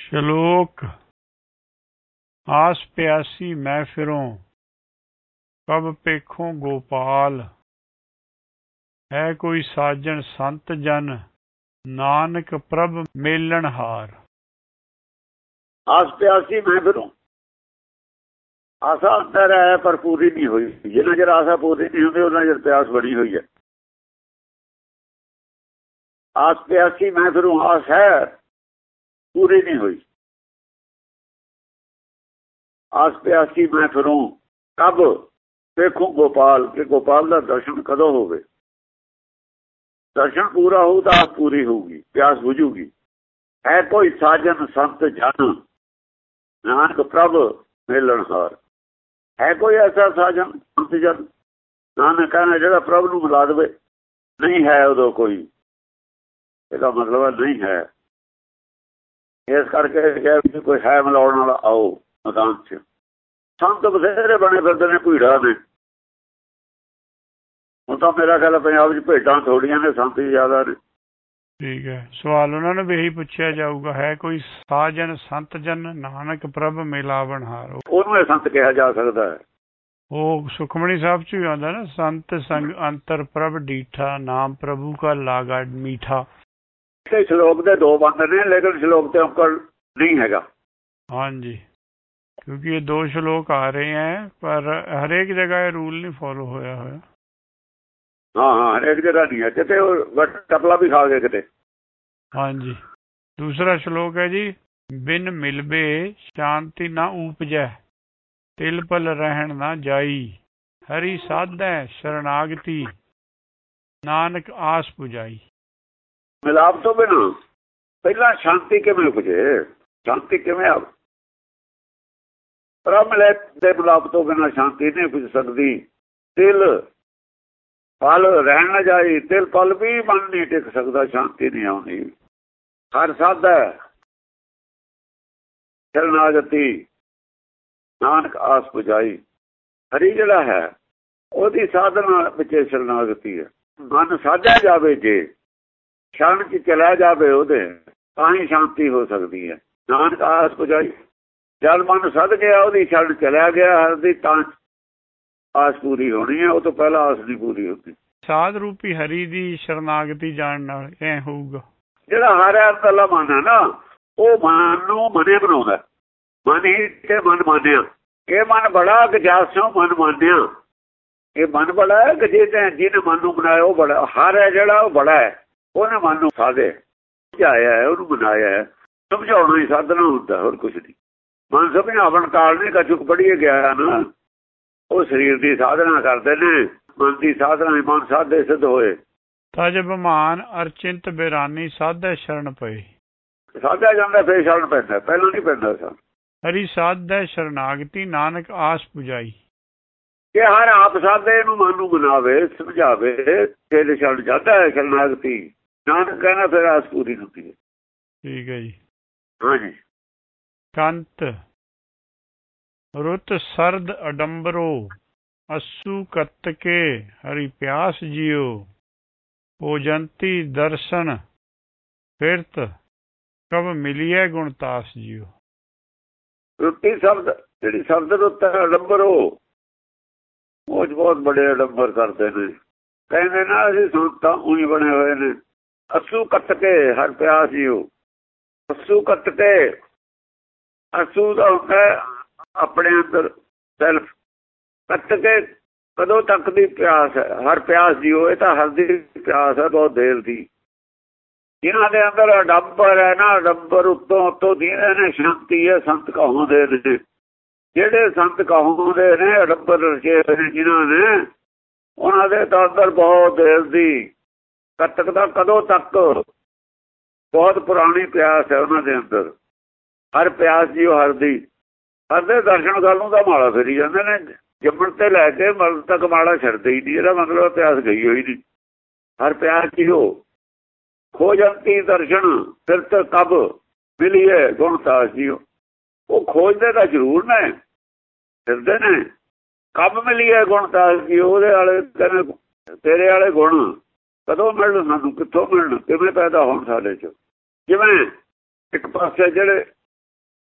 श्लोक। आस प्यासी मैं फिरूं कब पेखूं गोपाल। है कोई साजन संत जन नानक प्रभ मेलनहार। आस प्यासी मैं फिरूं, आशा अंदर है पर पूरी नहीं हुई। जिन्ना चਿਰ आशा पूरी नहीं होती उन्ना चਿਰ प्यास बनी हुई है। आस प्यासी मैं फिरूं, आस है पूरी नहीं हुई। आस प्यासी मैं फिरूं कब देखूं गोपाल, कि गोपाल का दर्शन कदों होवे। दर्शन पूरा हो तो आस पूरी होगी, प्यास बुझूगी। है कोई साजन संत जन नानक प्रभ मेलनहार। है कोई ऐसा साजन संत जन नानक कहना ਜਿਹੜਾ ਪ੍ਰਭ ਨੂੰ ਮਿਲਾ ਦੇਵੇ। नहीं है उदो कोई, ਇਹਦਾ मतलब है नहीं है। इस करके कोई है मिलाउण वाला आओ मैदान च। संत बथेरे बने फिरदे ने भीड़ा ने। ਹੁਣ ਤਾਂ ਮੇਰਾ ਖਿਆਲ ਪੰਜਾਬ 'ਚ ਭੇਡਾਂ ਥੋੜੀਆਂ ਨੇ, ਸੰਤ ਹੀ ਜ਼ਿਆਦਾ ਨੇ। ठीक है। सवाल उन्होंने भी यही पूछा जाऊगा, है कोई साजन संत जन नानक प्रभ मिलावनहार। ਉਹਨੂੰ ਇਹ ਸੰਤ ਕਿਹਾ ਜਾ ਸਕਦਾ ਹੈ। ਉਹ ਸੁਖਮਣੀ ਸਾਹਿਬ ਚ ਵੀ ਆਉਂਦਾ ਨਾ, ਸੰਤ ਸੰਗ ਅੰਤਰ ਪ੍ਰਭ ਡੀਠਾ ਨਾਮ ਪ੍ਰਭੂ ਕਾ ਲਾਗਾ ਮੀਠਾ। ਤੇ ਸ਼ਲੋਕ ਦੇ ਦੋ ਬੰਦ ਨੇ, ਲੇਕਿਨ ਸ਼ਲੋਕ ਤੇ ਅੰਕਲ नहीं हैगा। हाँ जी, क्योंकि ये दो श्लोक आ रहे हैं पर हर एक जगह ये रूल नहीं फॉलो होया होया। हाँ हाँ, हरेक जगह नहीं है। कितने टपला भी खा गए कितने। हाँ जी। दूसरा श्लोक है जी, बिन मिलबे शांति ना उपजै तिल पल रहन ना जाई। हरि साधै शरणागति नानक आस पुजाई। मिलाप तो बिना पहला शांति किवें उपजे, शांति किवें आवे। प्रभ मिले दे मिलाप तो बिना शांति नहीं उपज सकती। तिल पल रहन न जाई, तिल पल भी मन नहीं टिक सकता, शांति नहीं आनी। हर साधा शरणागति नानक आस पुजाई। हरी जड़ा है ओदी साधना विच शरणागति है। मन साधा जावे जे शरण च चला जावे ओदे तां ही शांति हो सकती है। नानक आस पुजाई। जब मन सद गया ओदी शरण चला गया हर दी तां आस पूरी होनी है। वो तो पहला आस नहीं पूरी होती। साध रूपी हरि दी शरणागति जान नाल ऐ होऊगा। ਜਿਹੜਾ ਹਰ ਅੰਦਰਲਾ ਮਨ ਹੈ ਨਾ, ਉਹ ਮਨ ਨੂੰ ਮਨੇ ਬਣਾਉਂਦਾ। ਮਨ ਹੀ ਤੇ ਮਨ ਮਾਨਿਆ। ਇਹ ਮਨ ਬੜਾ ਗਜਾਸੋਂ ਮਨ ਮਾਨਿਆ। ਇਹ ਮਨ ਬੜਾ ਹੈ ਕਿ ਜਿਹਨੇ ਮਨ ਨੂੰ ਬਣਾਇਆ ਉਹ ਬੜਾ। ਹਰ ਹੈ ਜਿਹੜਾ ਉਹ ਬੜਾ ਹੈ। ਉਹਨੇ ਮਨ ਨੂੰ ਸਾਧੇ ਸਮਝਾਇਆ ਹੈ, ਉਹਨੂੰ ਬਣਾਇਆ ਹੈ। ਸਮਝਾਉਣਾ ਹੀ ਸਾਧਨਾ ਹੁੰਦਾ, ਹੋਰ ਕੁਛ ਨਹੀਂ। ਮਨ ਸਮਝਾਵਣ ਕਾਲ ਨਹੀਂ ਕਛੁਕ ਪੜ੍ਹੀਏ ਗਿਆ ਨਾ। ਉਹ ਸਰੀਰ ਦੀ ਸਾਧਨਾ ਕਰਦੇ ਨੇ, ਮਨ ਦੀ ਸਾਧਨਾ। ਮਨ ਸਾਧੇ ਸਿੱਧ ਹੋਏ। ਤਜ ਬਮਾਨ ਅਰਚਿੰਤ ਬੇਰਾਨੀ ਸਾਧੇ ਸ਼ਰਨ ਪਏ। ਸਾਧਿਆ ਜਾਂਦਾ ਫਿਰ ਸ਼ਰਨ ਪੈਂਦਾ, ਪਹਿਲਾਂ ਨਹੀਂ ਪੈਂਦਾ ਸਰ। ਹਰੀ ਸਾਧੇ ਸ਼ਰਨਾਗਤੀ ਨਾਨਕ ਆਸ ਪੁਜਾਈ। ਕਿ ਹਰ ਆਪ ਸਾਧੇ ਨੂੰ ਮਨ ਨੂੰ ਬਣਾਵੇ, ਸਮਝਾਵੇ, ਫਿਰ ਸ਼ਰਨ ਜਾਂਦਾ ਹੈ ਸ਼ਰਨਾਗਤੀ। ਨਾਨਕ ਕਹਿੰਦਾ ਫਿਰ ਆਸ ਪੂਰੀ ਹੁੰਦੀ ਹੈ। ਠੀਕ ਹੈ ਜੀ। ਹਾਂਜੀ। ਕੰਤ रुत सरद अडम्बरो अस्सु कत्के हरि प्यास जियो। ओजंती दर्शन फिरत कब मिलिए गुणतास जियो। रुट्टी शब्द जी शब्द रुत है अडम्बरो, ਉਹ बहुत बड़े अडम्बर करते हैं। कहते ना असीं संतां उही बने हुए ने। अस्सू कट के हर प्यास जियो। अस्सू कट के, अस्सू का होता है अपने अंदर सैल्फ। कट के कदों तक दी प्यास है, हर प्यास जियो। ये तो हर दी प्यास है बहुत देर दी। जिन्हों के अंदर अडंबर है ना, अडंबर उत्तों उत्तों दीने ने शांति है। संत कहाउंदे ने, जेडे संत कहाउंदे ने अडंबर रचे ने जिन्होंने, उन्होंने तो अंदर बहुत देर दी कटकदा कदों तक बहुत पुरानी प्यास है उन्होंने अंदर। हर प्यास जियो हर दी। हर दे दर्शन कर लूँ तो माला फिरी जाते हैं। जम्मण ते लैके मरण तक माला छड़ते ही नहीं। ਇਹਦਾ मतलब प्यास गई होई नहीं। हर प्यास जियो। खोजंती दर्शन फिरत कब मिलिए गुणतास जियो। वो खोजते तो जरूर ने, फिरते ने। कब मिलिए गुणतास जियो। ਉਹਦੇ ਵਾਲੇ ਕਹਿੰਦੇ ਤੇਰੇ ਵਾਲੇ ਗੁਣ ਕਦੋਂ ਮਿਲਣ ਸਾਨੂੰ, ਕਿੱਥੋਂ ਮਿਲਣ, ਕਿਵੇਂ ਪੈਦਾ ਹੋਣ ਸਾਡੇ 'ਚ। ਜਿਵੇਂ ਇੱਕ ਪਾਸੇ ਜਿਹੜੇ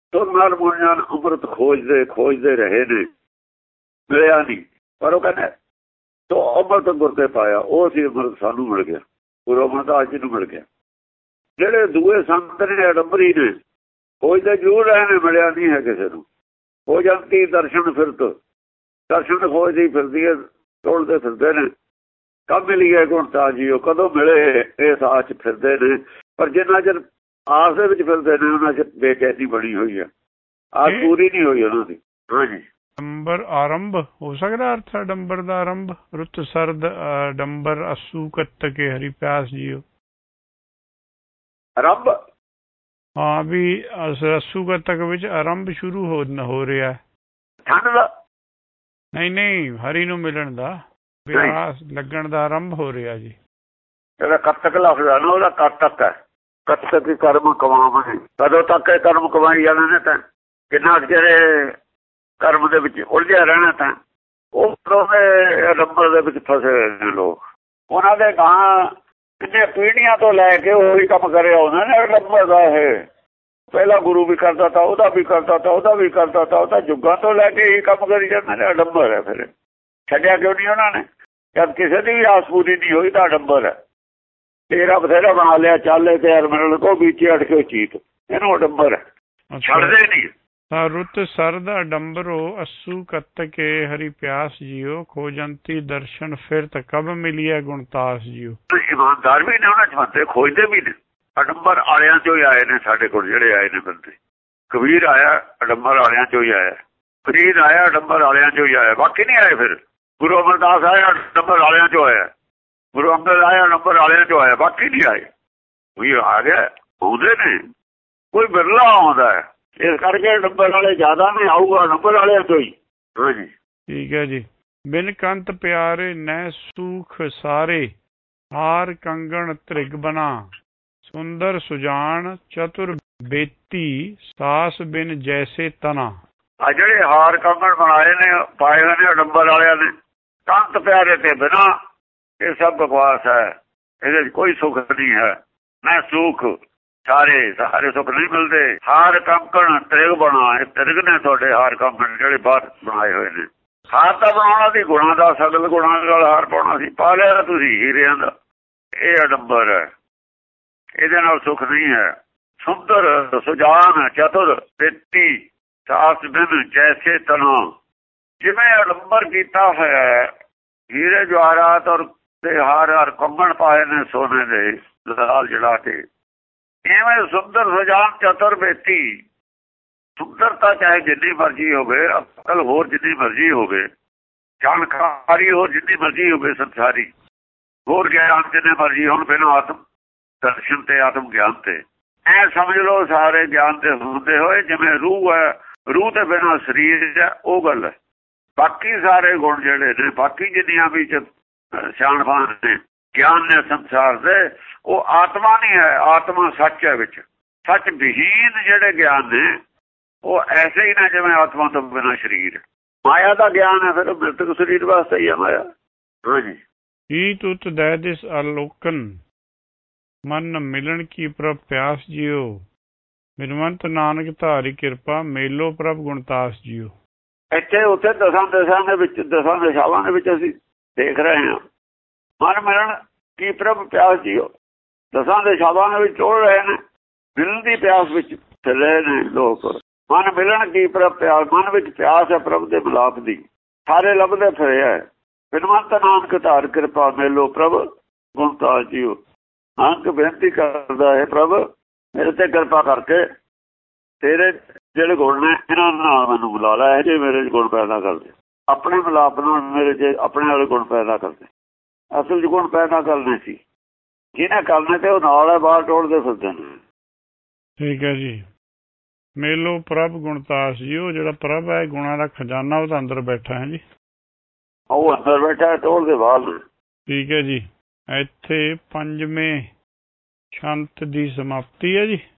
ਤੁਰਨਾਰ ਮੁਨੀਆਂ ਅੰਮ੍ਰਿਤ ਖੋਜਦੇ ਰਹੇ ਨੇ, ਮਿਲਿਆ ਨਹੀਂ। ਪਰ ਉਹ ਕਹਿੰਦੇ ਤੋ ਅੰਮ੍ਰਿਤ ਗੁਰ ਤੇ ਪਾਇਆ, ਉਹ ਸੀ ਅੰਮ੍ਰਿਤ ਸਾਨੂੰ ਮਿਲ ਗਿਆ, ਗੁਰੂ ਅਮਰਦਾਸ ਜੀ ਨੂੰ ਮਿਲ ਗਿਆ। ਜਿਹੜੇ ਦੂਏ ਸੰਤ ਨੇ ਅਡੰਬਰੀ ਨੇ, ਖੋਜਦੇ ਜ਼ਰੂਰ ਰਹੇ ਨੇ, ਮਿਲਿਆ ਨਹੀਂ ਹੈ ਕਿਸੇ ਨੂੰ। ਹੋ ਜਾਂਦੀ ਦਰਸ਼ਨ ਫਿਰਤ, ਦਰਸ਼ਨ ਖੋਜਦੀ ਫਿਰਦੀ ਹੈ, ਟੋਲਦੇ ਫਿਰਦੇ ਨੇ। ਕਦ ਮਿਲੀਏ ਗੁਣਤਾ ਜੀ, ਉਹ ਕਦੋਂ ਮਿਲੇ, ਇਸ ਆਸ 'ਚ ਫਿਰਦੇ ਨੇ। ਪਰ ਜਿੰਨਾ ਚਿਰ ਆਸ ਦੇ ਵਿੱਚ ਫਿਰਦੇ ਨੇ, ਉਹਨਾਂ 'ਚ ਬੇਚੈਨੀ ਬਣੀ ਹੋਈ ਹੈ, ਆਸ ਪੂਰੀ ਨਹੀਂ ਹੋਈ ਉਹਨਾਂ ਦੀ। ਹਾਂਜੀ, ਡੰਬਰ ਆਰੰਭ ਹੋ ਸਕਦਾ ਅਰਥ ਡੰਬਰ ਦਾ ਆਰੰਭ। ਰੁੱਤ ਸਰਦ ਡੰਬਰ ਅਸੂ ਕੱਤਕੇ ਹਰੀ ਪਿਆਸ ਜੀਓ। ਆਰੰਭ, ਹਾਂ ਵੀ ਅਸੂ ਕੱਤਕ ਵਿੱਚ ਆਰੰਭ ਸ਼ੁਰੂ ਹੋ ਰਿਹਾ। ਠੰਡ ਦਾ ਨਹੀਂ, ਹਰੀ ਨੂੰ ਮਿਲਣ ਦਾ ਪਿਆਸ ਲੱਗਣ ਦਾ ਆਰੰਭ ਹੋ ਰਿਹਾ ਜੀ। ਜਿਹੜਾ ਕੱਤਕ ਲਫ਼ਜ਼ ਹੈ ਨਾ, ਉਹਦਾ ਕੱਤਕ ਹੈ। ਕੱਤਕ ਕਰਮ ਕਮਾਵਣੇ, ਕਦੋਂ ਤੱਕ ਇਹ ਕਰਮ ਕਮਾਈ ਜਾਣੇ ਨੇ? ਤਾਂ ਕਿੰਨਾ ਚਿਰ ਕਰਮ ਦੇ ਵਿੱਚ ਉਲਝਿਆ ਰਹਿਣਾ। ਤਾਂ ਉਹ ਨੰਬਰ ਦੇ ਵਿੱਚ ਫਸੇ ਨੇ ਲੋਕ। ਉਹਨਾਂ ਦੇ ਗਾਂ ਕਿੰਨੇ ਪੀੜ੍ਹੀਆਂ ਤੋਂ ਲੈ ਕੇ ਉਹੀ ਕੰਮ ਕਰਿਆ ਉਹਨਾਂ ਨੇ ਨੰਬਰ ਦਾ। ਇਹ ਪਹਿਲਾ ਗੁਰੂ ਵੀ ਕਰਦਾ ਤਾ, ਉਹਦਾ ਵੀ ਕਰਦਾ ਤਾ, ਉਹਦਾ ਵੀ ਕਰਦਾ ਤਾ। ਉਹਦਾ ਜੁੱਗਾਂ ਤੋਂ ਲੈ ਕੇ ਇਹੀ ਕੰਮ ਕਰੀ ਜਾਂਦੇ ਨੇ। ਅਡੰਬਰ ਹੈ। ਫਿਰ ਛੱਡਿਆ ਕਿਉਂ ਨਹੀਂ ਉਹਨਾਂ ਨੇ? ਜਦ ਕਿਸੇ ਦੀ ਵੀ ਆਸ ਪੂਰੀ ਨਹੀਂ ਹੋਈ ਤਾਂ ਅਡੰਬਰ ਹੈ। ਤੇਰਾ ਬਥੇਰਾ ਬਣਾ ਲਿਆ, ਚਾਲੇ ਤੇ ਹਰਮਨ ਕੋ ਵਿੱਚ ਅੜ ਕੇ ਚੀਤ, ਇਹਨੂੰ ਅਡੰਬਰ ਹੈ, ਛੱਡਦੇ ਨਹੀਂ। ਰੁੱਤ ਸਰਦ ਅਡੰਬਰੋ ਅਸੂ ਕੱਤਕੇ ਹਰੀ ਪਿਆਸ ਜੀਓ। ਖੋਜੰਤੀ ਦਰਸ਼ਨ ਫਿਰਤ ਕਬ ਮਿਲੀਏ ਗੁਣਤਾਸ ਜੀਓ। ਇਮਾਨਦਾਰ ਵੀ ਨੇ ਉਹਨਾਂ ਚ ਬੰਦੇ, ਖੋਜਦੇ ਵੀ ਨੇ। ਅਡੰਬਰ ਵਾਲਿਆਂ ਚੋਂ ਹੀ ਆਏ ਨੇ ਸਾਡੇ ਕੋਲ ਜਿਹੜੇ ਆਏ ਨੇ ਬੰਦੇ। ਕਬੀਰ ਆਇਆ ਅਡੰਬਰ ਵਾਲਿਆਂ ਚੋਂ ਹੀ ਆਇਆ, ਫਰੀਦ ਆਇਆ ਅਡੰਬਰ ਵਾਲਿਆਂ ਚੋਂ ਹੀ ਆਇਆ, ਬਾਕੀ ਨਹੀਂ ਆਏ। ਫਿਰ ਗੁਰੂ ਅਮਰਦਾਸ ਆਇਆ ਅਡੰਬਰ ਵਾਲਿਆਂ ਚੋਂ ਆਇਆ, ਗੁਰੂ ਅੰਗਦ ਆਇਆ ਅਡੰਬਰ ਵਾਲਿਆਂ ਚੋਂ ਆਇਆ, ਬਾਕੀ ਨਹੀਂ ਆਏ। ਕੋਈ ਆ ਗਿਆ, ਆਉਂਦੇ ਨੇ, ਕੋਈ ਬਿਰਲਾ ਆਉਂਦਾ ਹੈ। ਇਸ ਕਰਕੇ ਨੰਬਰ ਵਾਲੇ ਜ਼ਿਆਦਾ ਨਹੀਂ, ਆਊਗਾ ਨੰਬਰ ਵਾਲਿਆਂ ਤੋਂ ਹੀ। ਹਾਂਜੀ, ਠੀਕ ਹੈ ਜੀ। ਬਿਨ ਕੰਤ ਪਿਆਰੇ ਨੈ ਸੁਖ ਸਾਰੇ, ਹਾਰ ਕੰਗਣ ਤ੍ਰਿਗ ਬਨਾ। ਸੁੰਦਰ ਸੁਜਾਨ ਚਤੁਰ ਬੇਤੀ, ਸਾਸ ਬਿਨ ਜੈਸੇ ਤਨਾ। ਆ ਜਿਹੜੇ ਹਾਰ ਕੰਗਣ ਬਣਾਏ ਨੇ, ਪਾਏ ਹੋਏ ਨੇ ਨੰਬਰ ਵਾਲਿਆਂ ਨੇ, ਕੰਤ ਪਿਆਰੇ ਤੇ ਬਿਨਾ, ਇਹ ਸਭ ਬਕਵਾਸ ਹੈ। ਇਹਦੇ 'ਚ ਕੋਈ ਸੁੱਖ ਨਹੀਂ ਹੈ। ਮੈਂ ਸੁੱਖ ਸਾਰੇ ਸੁੱਖ ਨਹੀਂ ਮਿਲਦੇ। ਹਾਰ ਕੰਕਣ ਤ੍ਰਿਗ ਬਣਾ, ਤ੍ਰਿਗ ਨੇ ਤੁਹਾਡੇ ਹਾਰ ਕੰਕਣ ਜਿਹੜੇ ਬਾਹਰ ਬਣਾਏ ਹੋਏ ਨੇ। ਹਾਰ ਤਾਂ ਬਣਾਉਣਾ ਸੀ ਗੁਣਾਂ ਦਾ, ਸਗਲ ਗੁਣਾਂ ਨਾਲ ਹਾਰ ਪਾਉਣਾ ਸੀ, ਪਾ ਲਿਆ ਤੁਸੀਂ ਹੀਰਿਆਂ ਦਾ। ਇਹ ਅਡੰਬਰ ਹੈ, ਇਹਦੇ ਨਾਲ ਸੁੱਖ ਨਹੀਂ ਹੈ। ਸੁੰਦਰ ਸੁਜਾਨ ਚਤੁਰ ਬੇਤੀ, ਸਾਸ ਬਿਨ ਜੈਸੇ ਤਨਾ। ਜਿਵੇਂ ਅਡੰਬਰ ਕੀਤਾ ਹੋਇਆ, ਹੀਰੇ ਜਵਾਹਰਾਤ ਔਰ ਹਾਰ ਕੰਗਣ ਪਾਏ ਨੇ ਸੋਨੇ ਦੇ ਲਾਲ ਜੜਾ ਕੇ, ਇਵੇਂ ਸੁੰਦਰ ਸੁਜਾਨ ਚਤੁਰ ਬੇਤੀ। ਸੁੰਦਰਤਾ ਚਾਹੇ ਜਿੰਨੀ ਮਰਜ਼ੀ ਹੋਵੇ, ਅਕਲ ਹੋਰ ਜਿੰਨੀ ਮਰਜ਼ੀ ਹੋਵੇ, ਜਾਣਕਾਰੀ ਹੋਰ ਜਿੰਨੀ ਮਰਜ਼ੀ ਹੋਵੇ, ਸੰਸਾਰੀ ਹੋਰ ਗਿਆਨ ਜਿੰਨੇ ਮਰਜ਼ੀ ਹੋਣ, ਬਿਨਾਂ ਆਤਮ ਦਰਸ਼ਨ ਤੇ ਆਤਮ ਗਿਆਨ ਤੇ ਐ ਸਮਝ ਲਓ ਸਾਰੇ ਗਿਆਨ ਦੇ ਹੁੰਦੇ ਹੋਏ ਜਿਵੇਂ ਰੂਹ ਹੈ, ਰੂਹ ਤੇ ਬਿਨਾਂ ਸਰੀਰ ਹੈ, ਉਹ ਗੱਲ ਹੈ। ਬਾਕੀ ਸਾਰੇ ਗੁਣ ਜਿਹੜੇ ਨੇ, ਬਾਕੀ ਜਿੰਨੀਆਂ ਵੀ ਸਿਆਣਪਾਂ ਨੇ, ਗਿਆਨ ਨੇ ਸੰਸਾਰ ਦੇ, ਉਹ ਆਤਮਾ ਨਹੀਂ ਹੈ। ਆਤਮਾ ਸੱਚ ਹੈ ਵਿੱਚ। ਸੱਚ ਵਿਹੀਨ ਜਿਹੜੇ ਗਿਆਨ ਨੇ, ਉਹ ਐਸੇ ਹੀ ਨੇ ਜਿਵੇਂ ਆਤਮਾ ਤੋਂ ਬਿਨਾਂ ਸਰੀਰ। ਮਾਇਆ ਦਾ ਗਿਆਨ ਹੈ, ਫਿਰ ਮ੍ਰਿਤਕ ਸਰੀਰ ਵਾਸਤੇ ਹੀ ਹੈ ਮਾਇਆ। ਹਾਂਜੀ, ਈ ਤੁਤ ਦੈ ਦਿਸ ਆਲੋਕਨ, ਮਨ ਮਿਲਣ ਕੀ ਪ੍ਰਭ ਪਿਆਸ ਜੀਓ। ਬਿਨਵੰਤ ਨਾਨਕ ਧਾਰੀ ਕਿਰਪਾ, ਮੇਲੋ ਪ੍ਰਭ ਗੁਣਤਾਸ ਜੀਓ। ਇੱਥੇ ਉੱਥੇ ਦਸਾਂ ਦਿਸ਼ਾਵਾਂ ਦੇ ਵਿੱਚ ਅਸੀਂ ਦੇਖ ਰਹੇ ਹਾਂ, ਮਨ ਮਿਲਣ ਕੀ ਪ੍ਰਭ ਪਿਆਸ ਜੀਓ। ਦਸਾਂ ਦਿਸ਼ਾਵਾਂ ਦੇ ਵਿੱਚ ਟੋਲ ਰਹੇ ਨੇ, ਮਿਲਣ ਦੀ ਪਿਆਸ ਵਿੱਚ ਚੱਲੇ ਨੇ ਲੋਕ। ਮਨ ਮਿਲਣ ਕੀ ਪ੍ਰਭ ਪਿਆਸ, ਮਨ ਵਿੱਚ ਪਿਆਸ ਹੈ ਪ੍ਰਭ ਦੇ ਮਿਲਾਪ ਦੀ। ਸਾਰੇ ਲੱਭਦੇ ਫਿਰੇ ਹੈ। ਬਿਨਵੰਤ ਨਾਨਕ ਧਾਰ ਕਿਰਪਾ, ਮੇਲੋ ਪ੍ਰਭ ਗੁਣਤਾਸ ਜੀਓ। ਨਾਨਕ ਬੇਨਤੀ ਕਰਦਾ ਹੈ, ਪ੍ਰਭ ਮੇਰੇ ਤੇ ਕਿਰਪਾ ਕਰਕੇ, ਤੇਰੇ ਜਿਹੜੇ ਗੁਣ ਨੇ ਇਹਨਾਂ ਨਾਲ ਮੈਨੂੰ ਬੁਲਾ ਲੈ। ਇਹ ਜਿਹੇ ਮੇਰੇ ਗੁਣ ਪੈਦਾ ਕਰਦੇ, ਆਪਣੇ ਮਿਲਾਪ ਨਾਲ ਮੇਰੇ 'ਚ ਆਪਣੇ ਵਾਲੇ ਗੁਣ ਪੈਦਾ ਕਰਦੇ। ਅਸਲ 'ਚ ਗੁਣ ਪੈਦਾ ਕਰਨੇ ਸੀ, ਜਿਹਨੇ ਕਰਨੇ ਤੇ ਉਹ ਨਾਲ ਹੈ, ਬਾਹਰ ਟੋਲਦੇ ਫਿਰਦੇ ਨੇ। ਠੀਕ ਹੈ ਜੀ। ਮੇਲੋ ਪ੍ਰਭ ਗੁਣਤਾਸ ਜੀ। ਉਹ ਜਿਹੜਾ ਪ੍ਰਭ ਹੈ ਗੁਣਾਂ ਦਾ ਖਜ਼ਾਨਾ, ਉਹ ਤਾਂ ਅੰਦਰ ਬੈਠਾ ਹੈ ਜੀ, ਉਹ ਅੰਦਰ ਬੈਠਾ, ਟੋਲਦੇ ਬਾਹਰ। ਠੀਕ ਹੈ ਜੀ। ਇੱਥੇ ਪੰਜਵੇਂ ਛੰਤ ਦੀ ਸਮਾਪਤੀ ਹੈ ਜੀ।